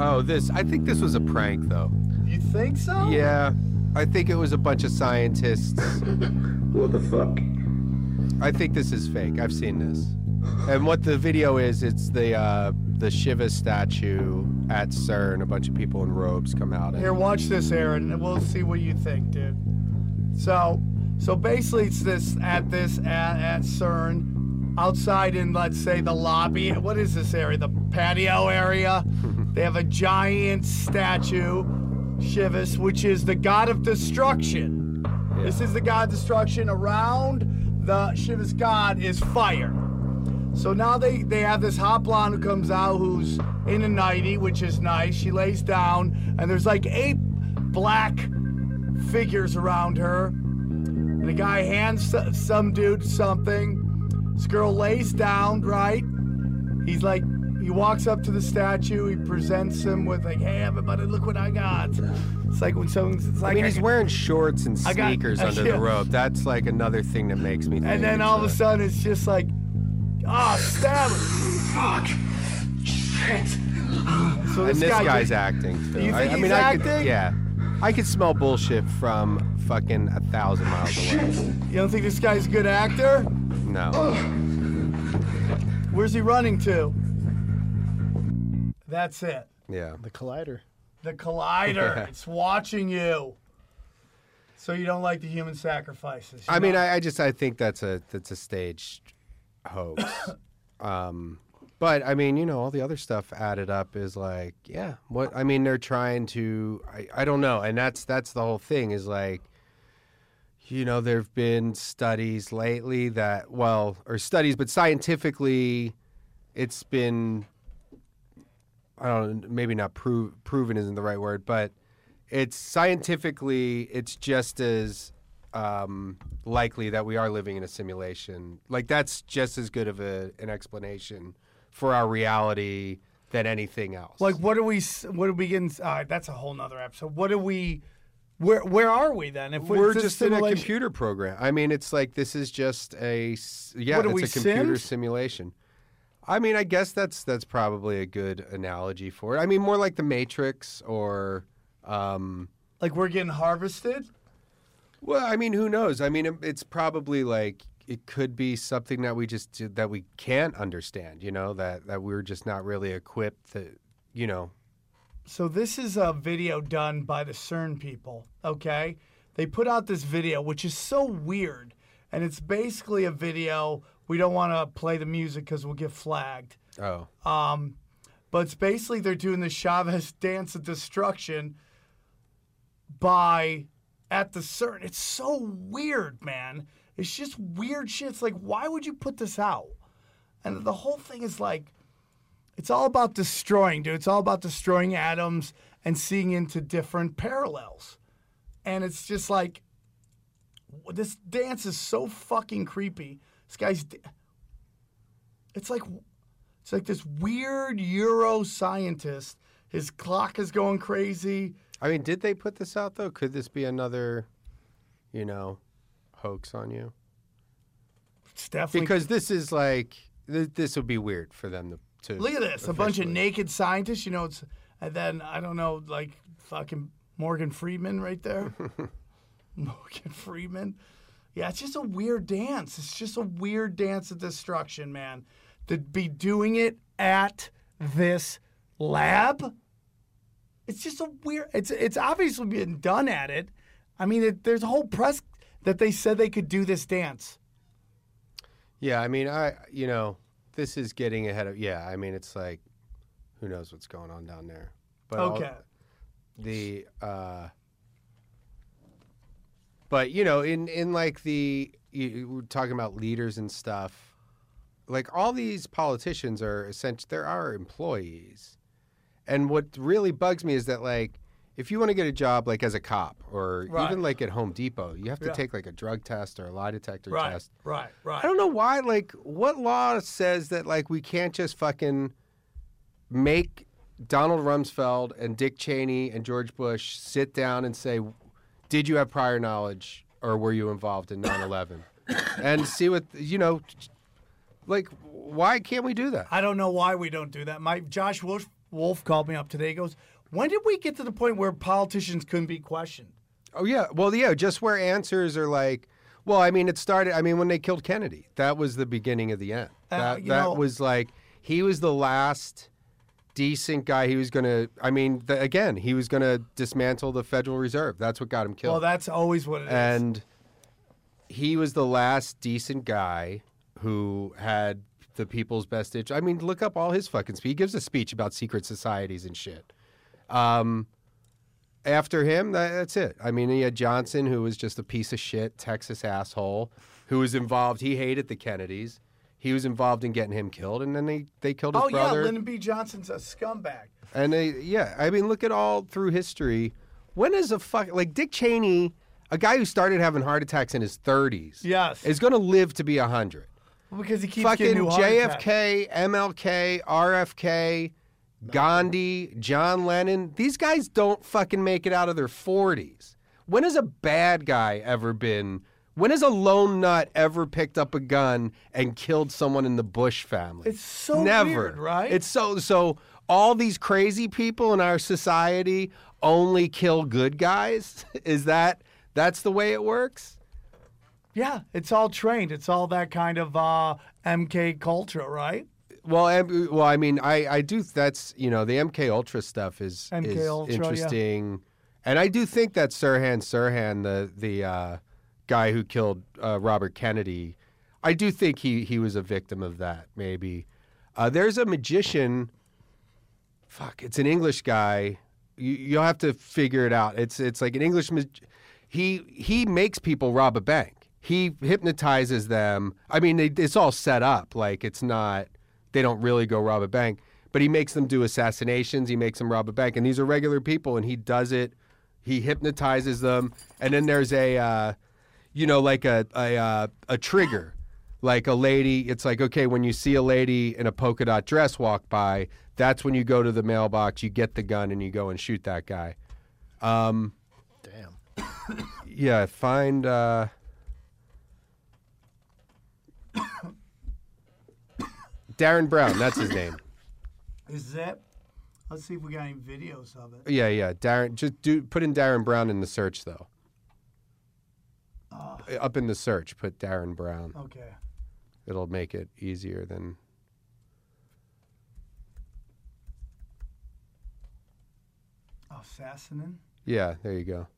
Oh, I think this was a prank, though. You think so? Yeah. I think it was a bunch of scientists. What the fuck? I think this is fake. I've seen this. And what the video is, it's the Shiva statue at CERN. A bunch of people in robes come out. Here, watch this, Aaron, and we'll see what you think, dude. So basically, it's at CERN, outside in, let's say, the lobby. What is this area? The patio area. They have a giant statue, Shivas, which is the god of destruction. Yeah. This is the god of destruction. Around the Shiva's god is fire. So now they have this hot blonde who comes out who's in a nightie, which is nice. She lays down, and there's like 8 black figures around her. And the guy hands some dude something. This girl lays down, right? He walks up to the statue. He presents him with like, "Hey, everybody, look what I got." It's like when someone's. It's like, I mean, he's wearing shorts and sneakers under the robe. That's like another thing that makes me think. And then all of a sudden, it's just like, stab him. Fuck. Shit. So and this guy's acting. Too. You think he's mean, acting? I could smell bullshit from fucking 1,000 miles away. You don't think this guy's a good actor? No. Where's he running to? That's it. Yeah. The Collider. The Collider. It's watching you. So you don't like the human sacrifices? I mean, I think that's a staged hoax. But I mean, all the other stuff added up is like, yeah. What I mean, they're trying to. I don't know, and that's the whole thing is like, there've been studies lately that but scientifically, it's been. I don't know, maybe not proven isn't the right word, but it's scientifically, it's just as likely that we are living in a simulation. Like, that's just as good of an explanation for our reality than anything else. Like, what are we getting? That's a whole nother episode. Where are we then? If we're just in a computer program. I mean, it's like, this is just it's a computer simulation. I mean, I guess that's probably a good analogy for it. I mean, more like the Matrix or... like we're getting harvested? Well, I mean, who knows? I mean, it's probably like, it could be something that that we can't understand, that we're just not really equipped to, So this is a video done by the CERN people, okay? They put out this video, which is so weird. And it's basically a video... We don't want to play the music because we'll get flagged. Oh. But it's basically they're doing the Chavez dance of destruction at the CERN. It's so weird, man. It's just weird shit. It's like, why would you put this out? And the whole thing is like, it's all about destroying, dude. It's all about destroying atoms and seeing into different parallels. And it's just like, this dance is so fucking creepy. This guy's, it's like this weird Euro scientist. His clock is going crazy. I mean, did they put this out though? Could this be another, hoax on you? It's definitely because this is like this would be weird for them to look at this. A bunch of naked scientists. It's and then I don't know, like fucking Morgan Freeman right there. Morgan Freeman. Yeah, it's just a weird dance. It's just a weird dance of destruction, man. To be doing it at this lab, it's just a weird. It's obviously been done at it. I mean, there's a whole press that they said they could do this dance. Yeah, I mean, this is getting ahead of. Yeah, I mean, it's like, who knows what's going on down there? But okay. But, in like we're talking about leaders and stuff, like all these politicians are essentially, they're our employees. And what really bugs me is that, like, if you want to get a job, like as a cop or even like at Home Depot, you have to take like a drug test or a lie detector test. Right. I don't know why, like, what law says that, like, we can't just fucking make Donald Rumsfeld and Dick Cheney and George Bush sit down and say, did you have prior knowledge or were you involved in 9/11? And see what, like, why can't we do that? I don't know why we don't do that. Josh Wolf called me up today. He goes, when did we get to the point where politicians couldn't be questioned? Oh, yeah. Well, yeah, just where answers are like, well, I mean, it started, I mean, when they killed Kennedy. That was the beginning of the end. That was like, he was the last decent guy. He was going to, I mean, again, he was going to dismantle the Federal Reserve. That's what got him killed. Well, that's always what it is. And he was the last decent guy who had the people's best interest. I mean, look up all his fucking speech. He gives a speech about secret societies and shit. After him, that's it. I mean, he had Johnson, who was just a piece of shit, Texas asshole, who was involved. He hated the Kennedys. He was involved in getting him killed, and then they killed his brother. Oh, yeah, Lyndon B. Johnson's a scumbag. And I mean, look at all through history. When is like Dick Cheney, a guy who started having heart attacks in his 30s, yes, is going to live to be 100. Because he keeps getting new heart attacks. JFK, MLK, RFK, Gandhi, John Lennon, these guys don't fucking make it out of their 40s. When has a bad guy ever been? When has a lone nut ever picked up a gun and killed someone in the Bush family? It's so Never. weird, right? It's so all these crazy people in our society only kill good guys? That's the way it works? Yeah, it's all trained. It's all that kind of MK culture, right? Well, I mean, I do. That's the MK Ultra stuff is Ultra, interesting, yeah. And I do think that Sirhan, the guy who killed Robert Kennedy, I do think he was a victim of that. Maybe there's a magician. Fuck, it's an English guy. You'll have to figure it out. It's like an English. He makes people rob a bank. He hypnotizes them. I mean, it's all set up. Like it's not. They don't really go rob a bank, but he makes them do assassinations. He makes them rob a bank, and these are regular people, and he does it. He hypnotizes them, and then there's a trigger, like a lady. It's like, okay, when you see a lady in a polka dot dress walk by, that's when you go to the mailbox, you get the gun, and you go and shoot that guy. Damn. Yeah, find. Darren Brown, that's his name. Is that? Let's see if we got any videos of it. Yeah. Darren, just put in Darren Brown in the search though. Up in the search, put Darren Brown. Okay. It'll make it easier than. Assassinin? Yeah, there you go.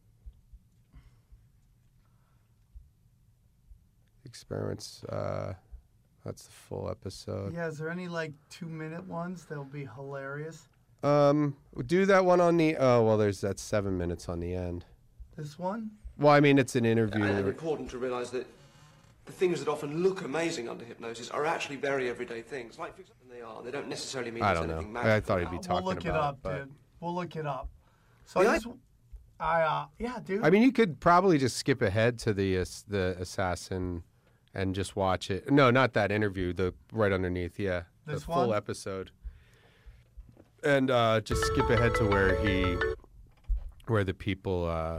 Experiments. That's the full episode. Yeah, is there any 2-minute ones that'll be hilarious? Do that one on the. Oh well, that's 7 minutes on the end. This one? Well, I mean, it's an interview. And it's important to realise that the things that often look amazing under hypnosis are actually very everyday things. Like, for example, they are. They don't necessarily mean I there's don't know. anything magical. I thought he'd be talking we'll look about it up, but... dude. We'll look it up. So yeah, dude. I mean, you could probably just skip ahead to the assassin and just watch it. No, not that interview. The right underneath, yeah, this the full one? episode, and just skip ahead to where the people,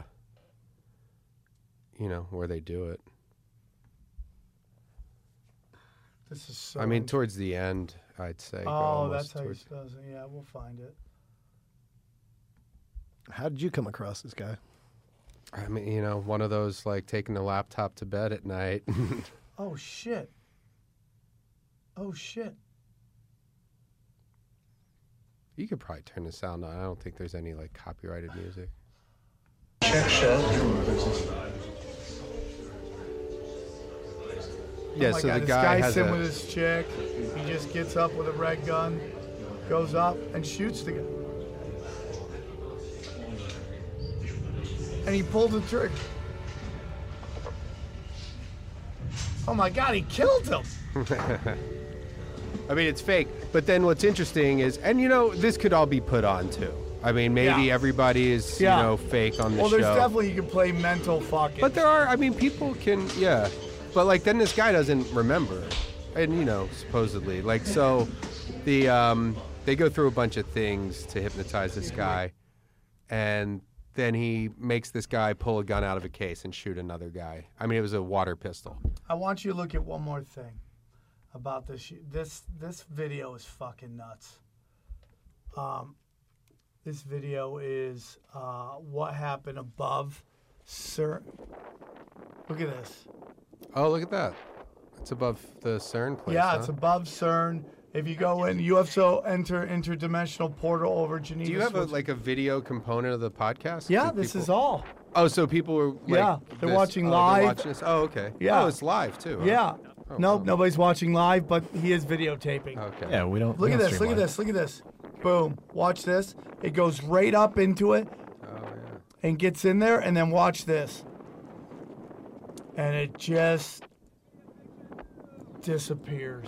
where they do it. This is so. I mean, towards the end, I'd say. Oh, that's how he does it. Yeah, we'll find it. How did you come across this guy? I mean, one of those taking the laptop to bed at night. Oh shit. You could probably turn the sound on. I don't think there's any copyrighted music. Yeah, oh so God, the guy has sitting with his chick. He just gets up with a red gun, goes up and shoots the guy. And he pulled the trigger. Oh my God, he killed him. I mean, it's fake. But then what's interesting is, and this could all be put on too. I mean, maybe everybody is, fake on the show. Well, there's definitely, you can play mental fucking. But there are, people can, yeah. But then this guy doesn't remember. And, supposedly. So they go through a bunch of things to hypnotize this guy. And then he makes this guy pull a gun out of a case and shoot another guy. I mean, it was a water pistol. I want you to look at one more thing about this. This video is fucking nuts. This video is what happened above CERN. Look at this. Oh, look at that. It's above the CERN place. Yeah, huh? it's above CERN. If you go in, you also enter interdimensional portal over Geneva. Do you have a video component of the podcast? Yeah, Do this people- is all. Oh, so people were Yeah, they're watching live. They're watching this? Oh, okay. Yeah. Oh, it's live too. huh? Yeah. Oh, Nope, wow. nobody's watching live, but he is videotaping. Okay. Yeah, we don't. Look we at don't this, stream look at live. this, look at this. Boom. Watch this. It goes right up into it and gets in there, and then watch this. And it just disappears.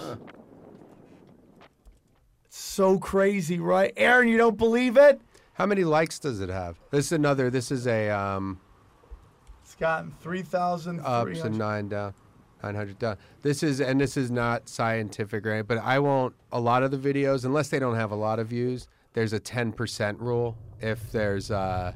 It's so crazy, right? Aaron, you don't believe it? How many likes does it have? This is a It's gotten 3,300. up to 900 down. This is not scientific, right? But I won't. A lot of the videos, unless they don't have a lot of views, there's a 10% rule. If there's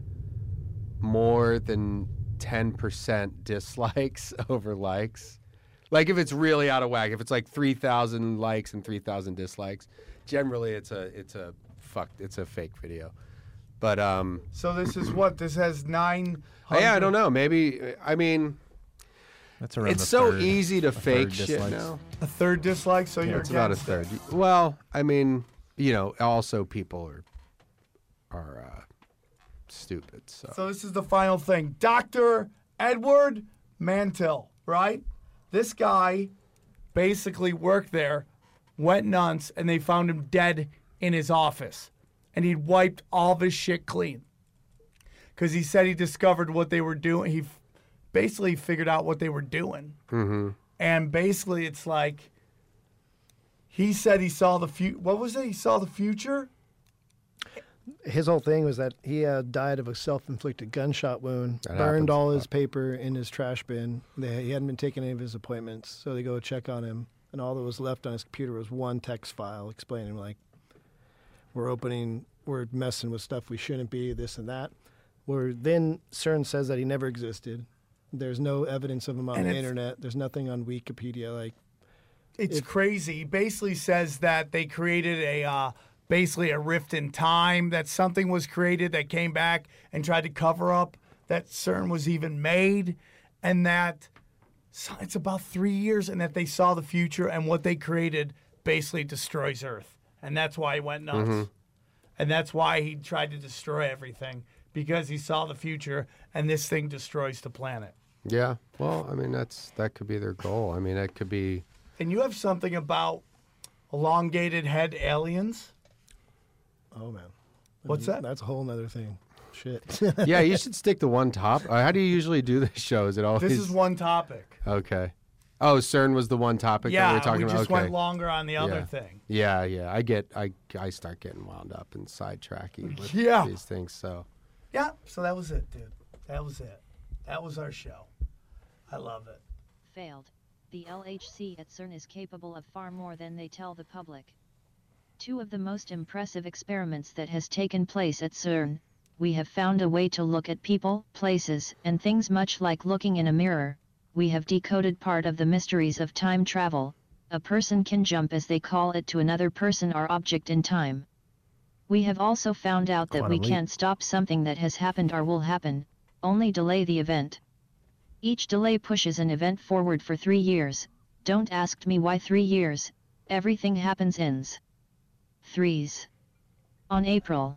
more than 10% dislikes over likes, like if it's really out of whack, if it's like 3,000 likes and 3,000 dislikes, generally it's a fake video. But So this is what? This has 900. yeah, I don't know. Maybe I mean. That's around It's a so third- easy to a third fake shit dislikes. now. A third dislike, so Yeah, you're it's about a against third. it. Well, I mean, also people are stupid. So this is the final thing. Dr. Edward Mantel, right? This guy basically worked there, went nuts, and they found him dead in his office. And he'd wiped all of his shit clean. Because he said he discovered what they were doing. He basically figured out what they were doing. Mm-hmm. And basically it's like, he said he saw the future. What was it? He saw the future? His whole thing was that he died of a self-inflicted gunshot wound, That burned happens all a his paper in his trash bin. He hadn't been taking any of his appointments, so they go check on him, and all that was left on his computer was one text file explaining, like, we're messing with stuff we shouldn't be, this and that. Then CERN says that he never existed. There's no evidence of him on And the it's- internet. There's nothing on Wikipedia. Like, It's crazy. He basically says that they created basically a rift in time, that something was created that came back and tried to cover up that CERN was even made, and that it's about 3 years, and that they saw the future, and what they created basically destroys Earth. And that's why he went nuts. Mm-hmm. And that's why he tried to destroy everything, because he saw the future, and this thing destroys the planet. Yeah. Well, I mean that could be their goal. I mean that could be. And you have something about elongated head aliens. oh, man. What's that? That's a whole nother thing. Shit. Yeah, you should stick to one top. How do you usually do this show? Is it always? This is one topic. Okay. Oh, CERN was the one topic that we Yeah, were talking we about. just Okay. went longer on the other Yeah. thing. Yeah, yeah. I start getting wound up and sidetracking with Yeah. these things. So Yeah, so that was it, dude. That was it. That was our show. I love it. Failed. The LHC at CERN is capable of far more than they tell the public. Two of the most impressive experiments that has taken place at CERN, we have found a way to look at people, places, and things much like looking in a mirror. We have decoded part of the mysteries of time travel. A person can jump, as they call it, to another person or object in time. We have also found out that we Quantum leap. can't stop something that has happened or will happen, only delay the event. Each delay pushes an event forward for 3 years. Don't ask me why 3 years. Everything happens ends. Threes. On April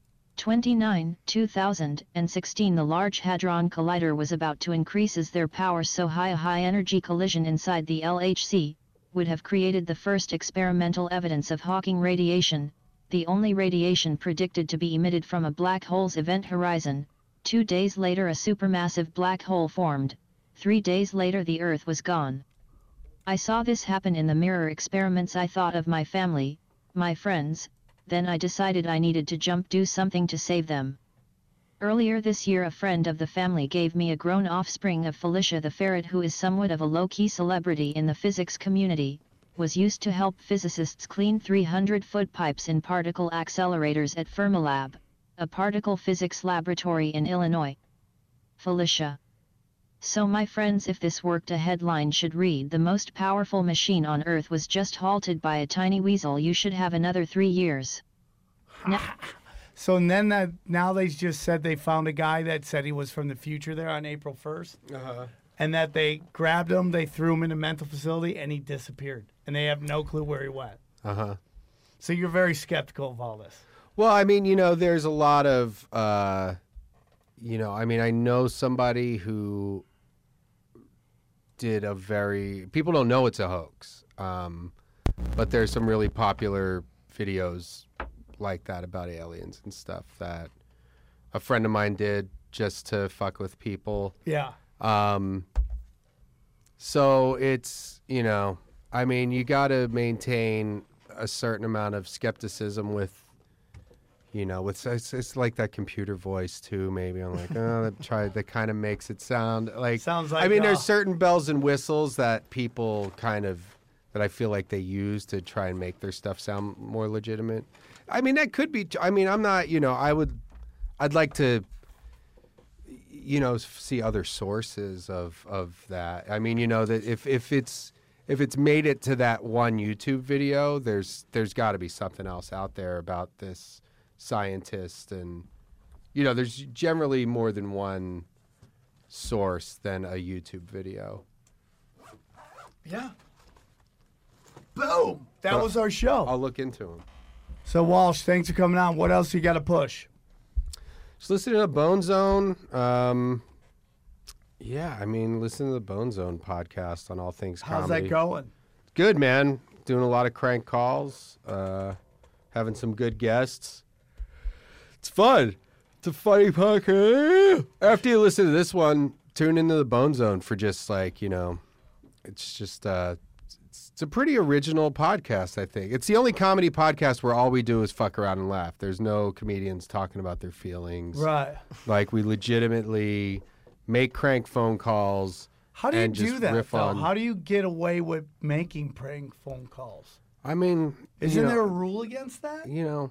29, 2016, the Large Hadron Collider was about to increase their power so high a high-energy collision inside the LHC would have created the first experimental evidence of Hawking radiation, the only radiation predicted to be emitted from a black hole's event horizon. 2 days later, a supermassive black hole formed. 3 days later, the Earth was gone. I saw this happen in the mirror experiments. I thought of my family, my friends, then I decided I needed to do something to save them. Earlier this year, a friend of the family gave me a grown offspring of Felicia the ferret, who is somewhat of a low-key celebrity in the physics community, was used to help physicists clean 300-foot pipes in particle accelerators at Fermilab, a particle physics laboratory in Illinois. Felicia. So my friends, if this worked, a headline should read, "The most powerful machine on Earth was just halted by a tiny weasel. You should have another 3 years." No. So now they just said they found a guy that said he was from the future there on April 1st. And that they grabbed him, they threw him in a mental facility, and he disappeared. And they have no clue where he went. So you're very skeptical of all this. Well, I mean, there's a lot of, I know somebody who did people don't know it's a hoax, but there's some really popular videos like that about aliens and stuff that a friend of mine did just to fuck with people. Yeah. So it's, you got to maintain a certain amount of skepticism with, it's like that computer voice too. Maybe I'm like, that kind of makes it sound like. Sounds like. There's certain bells and whistles that people that I feel like they use to try and make their stuff sound more legitimate. That could be. I'm not. I'd like to. See other sources of that. That if it's made it to that one YouTube video, there's got to be something else out there about this scientist, and there's generally more than one source than a YouTube video. Yeah. Boom. That was our show. I'll look into them. So Walsh, thanks for coming on. What else you got to push? Just listen to the Bone Zone. Listen to the Bone Zone podcast on all things comedy. How's that going? Good, man. Doing a lot of crank calls. Having some good guests. It's fun. It's a funny podcast. After you listen to this one, tune into the Bone Zone for just it's just it's a pretty original podcast, I think. It's the only comedy podcast where all we do is fuck around and laugh. There's no comedians talking about their feelings. Right. Like, we legitimately make crank phone calls. How do you and do just that, riff though? on. How do you get away with making prank phone calls? Isn't there a rule against that?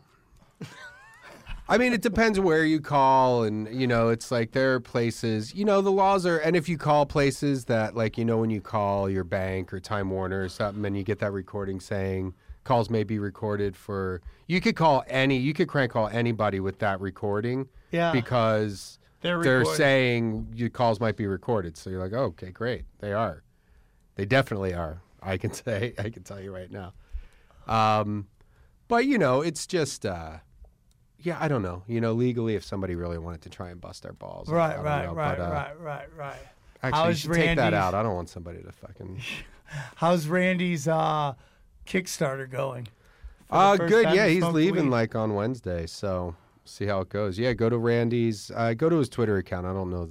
It depends where you call, and, it's like there are places, the laws are, and if you call places that, when you call your bank or Time Warner or something, and you get that recording saying calls may be recorded you could crank call anybody with that recording. Yeah. Because they're saying your calls might be recorded. So you're like, oh, okay, great. They are. They definitely are. I can tell you right now. But, it's just, I don't know. Legally, if somebody really wanted to try and bust our balls. Right. Actually, you should take that out. I don't want somebody to fucking... How's Randy's Kickstarter going? Good. Yeah, he's leaving on Wednesday, so see how it goes. Yeah, go to Randy's. Go to his Twitter account. I don't know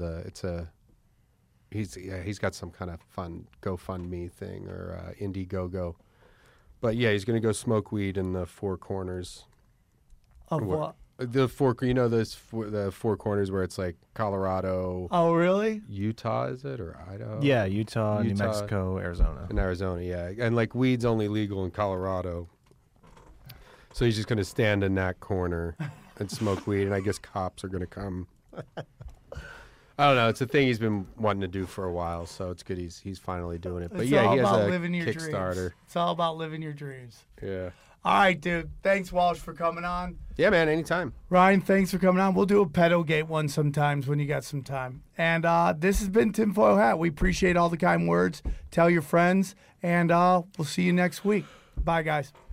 he's got some kind of fun GoFundMe thing or Indiegogo. But yeah, he's gonna go smoke weed in the four corners. Of what? The four corners where it's like Colorado. Oh, really? Utah, is it, or Idaho? Yeah, Utah, New Mexico, Arizona. And Arizona, yeah. And weed's only legal in Colorado. So he's just going to stand in that corner and smoke weed, and I guess cops are going to come. I don't know. It's a thing he's been wanting to do for a while, so it's good he's finally doing it. But it's yeah, all he has about a living your Kickstarter. Dreams. It's all about living your dreams. Yeah. All right, dude. Thanks, Walsh, for coming on. Yeah, man. Anytime. Ryan, thanks for coming on. We'll do a Pedogate one sometimes when you got some time. And this has been Tinfoil Hat. We appreciate all the kind words. Tell your friends, and we'll see you next week. Bye, guys.